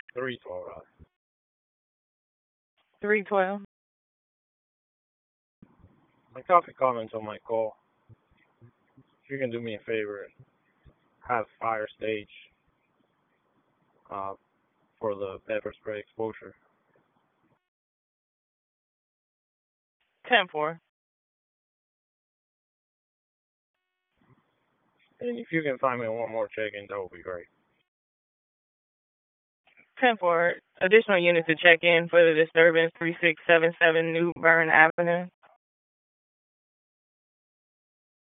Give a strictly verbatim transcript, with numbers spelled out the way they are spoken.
three twelve. three twelve. My coffee comments on my call. If you can do me a favor, have fire stage uh, for the pepper spray exposure. ten four. And if you can find me one more check-in, that would be great. ten four. Additional units to check in for the disturbance three six seven seven New Bern Avenue.